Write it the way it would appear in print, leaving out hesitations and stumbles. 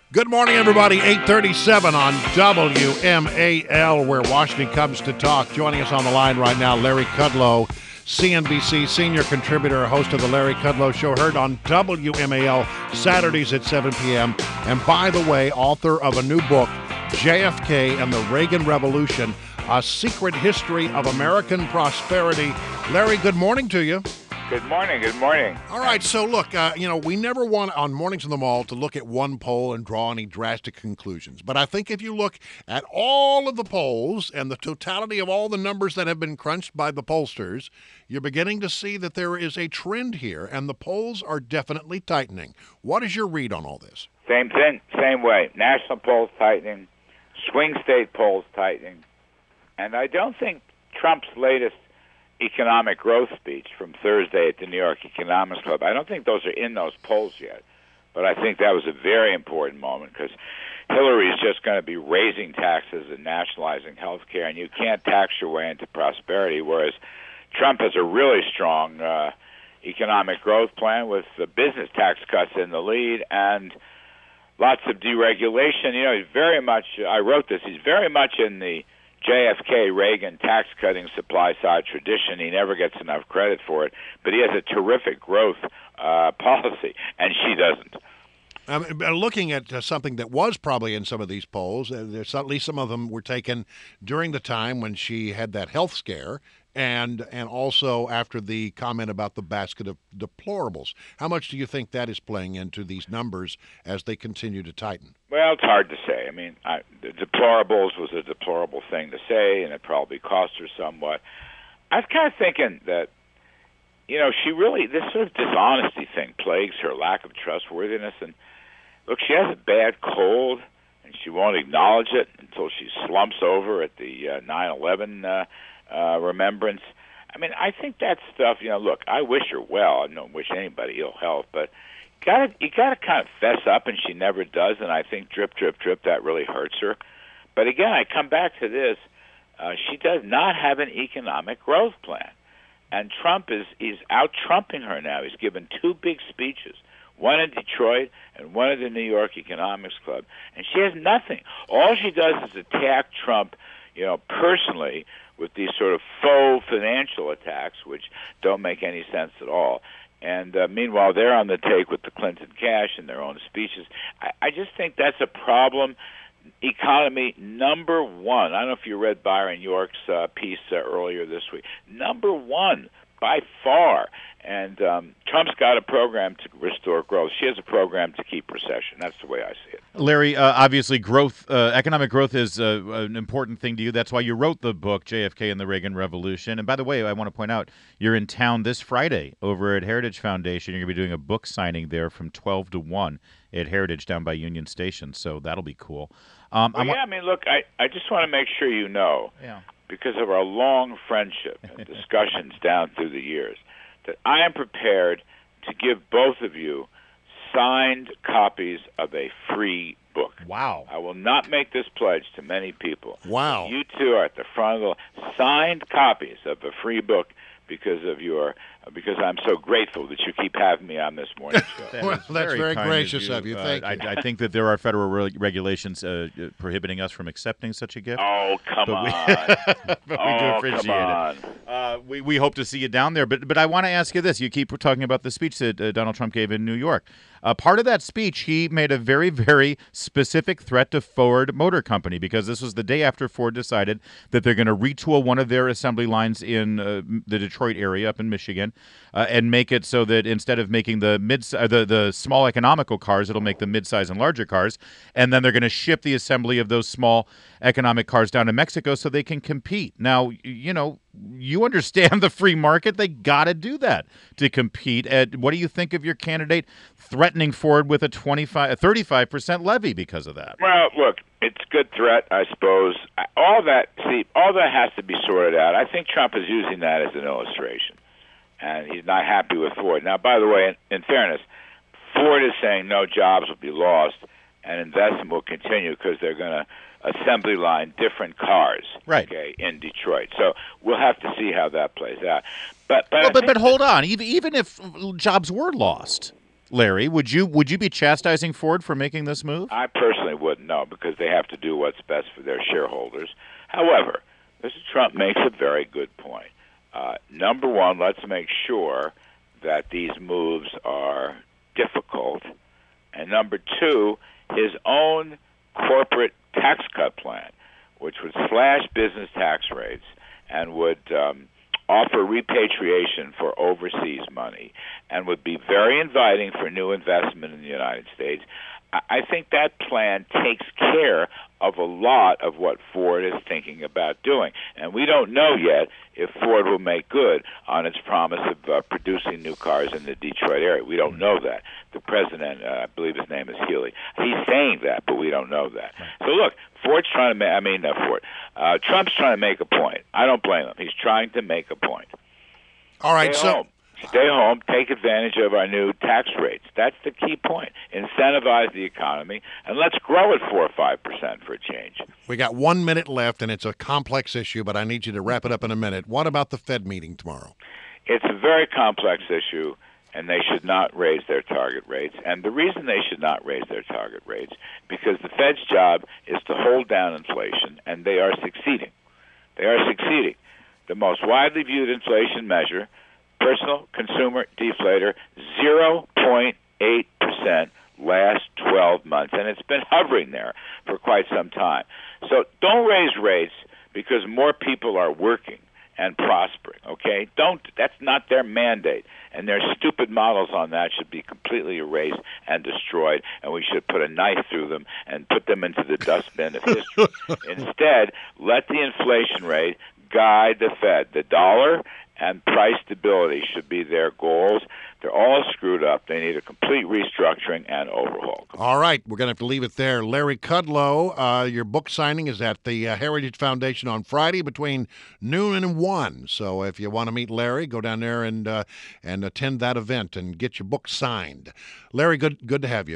Good morning, everybody. 8:37 on WMAL, where Washington comes to talk. Joining us on the line right now, Larry Kudlow, CNBC senior contributor, host of the Larry Kudlow Show, heard on WMAL Saturdays at 7 p.m. And by the way, author of a new book, JFK and the Reagan Revolution, A Secret History of American Prosperity. Larry, good morning to you. Good morning. Good morning. All right. So, look, we never want on Mornings in the Mall to look at one poll and draw any drastic conclusions. But I think if you look at all of the polls and the totality of all the numbers that have been crunched by the pollsters, you're beginning to see that there is a trend here, and the polls are definitely tightening. What is your read on all this? Same thing, same way. National polls tightening, swing state polls tightening. And I don't think Trump's latest economic growth speech from Thursday at the New York Economics Club, I don't think those are in those polls yet. But I think that was a very important moment because Hillary is just going to be raising taxes and nationalizing health care, and you can't tax your way into prosperity, whereas Trump has a really strong economic growth plan with the business tax cuts in the lead and lots of deregulation. You know, he's very much, I wrote this, he's very much in the JFK, Reagan tax-cutting supply-side tradition. He never gets enough credit for it, but he has a terrific growth policy, and she doesn't. Looking at something that was probably in some of these polls, there's at least some of them were taken during the time when she had that health scare, and also after the comment about the basket of deplorables. How much do you think that is playing into these numbers as they continue to tighten? Well, it's hard to say. I mean, the deplorables was a deplorable thing to say, and it probably cost her somewhat. I was kind of thinking that, you know, she really, this sort of dishonesty thing plagues her, lack of trustworthiness. And look, she has a bad cold, and she won't acknowledge it until she slumps over at the 9/11 remembrance. I mean, I think that stuff, you know, look, I wish her well. I don't wish anybody ill health, but you gotta kind of fess up, and she never does, and I think drip, drip, drip, that really hurts her. But again, I come back to this. She does not have an economic growth plan. And Trump is out-trumping her now. He's given two big speeches, one in Detroit and one at the New York Economics Club, and she has nothing. All she does is attack Trump, you know, personally, with these sort of faux financial attacks, which don't make any sense at all. And meanwhile, they're on the take with the Clinton cash and their own speeches. I just think that's a problem. Economy number one. I don't know if you read Byron York's piece earlier this week. Number one by far. And Trump's got a program to restore growth. She has a program to keep recession. That's the way I see it. Larry, obviously, economic growth is an important thing to you. That's why you wrote the book, JFK and the Reagan Revolution. And by the way, I want to point out, you're in town this Friday over at Heritage Foundation. You're going to be doing a book signing there from 12 to 1 at Heritage down by Union Station. So that'll be cool. I mean, look, I just want to make sure you know, because of our long friendship and discussions down through the years, that I am prepared to give both of you signed copies of a free book. Wow. I will not make this pledge to many people. Wow. You two are at the front of the signed copies of a free book because I'm so grateful that you keep having me on this morning show. Well, that's very gracious of you. Thank you. I think that there are federal regulations prohibiting us from accepting such a gift. Oh, come on. But we do appreciate it. We hope to see you down there. But I want to ask you this. You keep talking about the speech that Donald Trump gave in New York. Part of that speech, he made a very, very specific threat to Ford Motor Company because this was the day after Ford decided that they're going to retool one of their assembly lines in the Detroit area up in Michigan and make it so that instead of making the small economical cars, it'll make the midsize and larger cars. And then they're going to ship the assembly of those small economic cars down to Mexico so they can compete. Now, you know, you understand the free market. They got to do that to compete. What do you think of your candidate threatening Ford with a 35% levy because of that? Well, look, it's a good threat, I suppose. All that has to be sorted out. I think Trump is using that as an illustration, and he's not happy with Ford. Now, by the way, in fairness, Ford is saying no jobs will be lost and investment will continue because they're going to assembly line different cars, right? Okay, in Detroit. So we'll have to see how that plays out. But hold on. Even if jobs were lost, Larry, would you be chastising Ford for making this move? I personally wouldn't, no, because they have to do what's best for their shareholders. However, Mr. Trump makes a very good point. Number one, let's make sure that these moves are difficult. And number two, his own corporate tax cut plan, which would slash business tax rates and would offer repatriation for overseas money and would be very inviting for new investment in the United States. I think that plan takes care of a lot of what Ford is thinking about doing. And we don't know yet if Ford will make good on its promise of producing new cars in the Detroit area. We don't know that. The president, I believe his name is Healy, he's saying that, but we don't know that. So look, Trump's trying to make a point. I don't blame him. He's trying to make a point. All right, Stay home, take advantage of our new tax rates. That's the key point. Incentivize the economy, and let's grow it 4 or 5% for a change. We got 1 minute left, and it's a complex issue, but I need you to wrap it up in a minute. What about the Fed meeting tomorrow? It's a very complex issue, and they should not raise their target rates. And the reason they should not raise their target rates, because the Fed's job is to hold down inflation, and they are succeeding. They are succeeding. The most widely viewed inflation measure, personal consumer deflator, 0.8% last 12 months, and it's been hovering there for quite some time. So don't raise rates because more people are working and prospering, okay? That's not their mandate, and their stupid models on that should be completely erased and destroyed, and we should put a knife through them and put them into the dustbin of history. Instead, let the inflation rate guide the Fed. The dollar and price stability should be their goals. They're all screwed up. They need a complete restructuring and overhaul. All right, we're going to have to leave it there. Larry Kudlow, your book signing is at the Heritage Foundation on Friday between noon and 1. So if you want to meet Larry, go down there and attend that event and get your book signed. Larry, good to have you.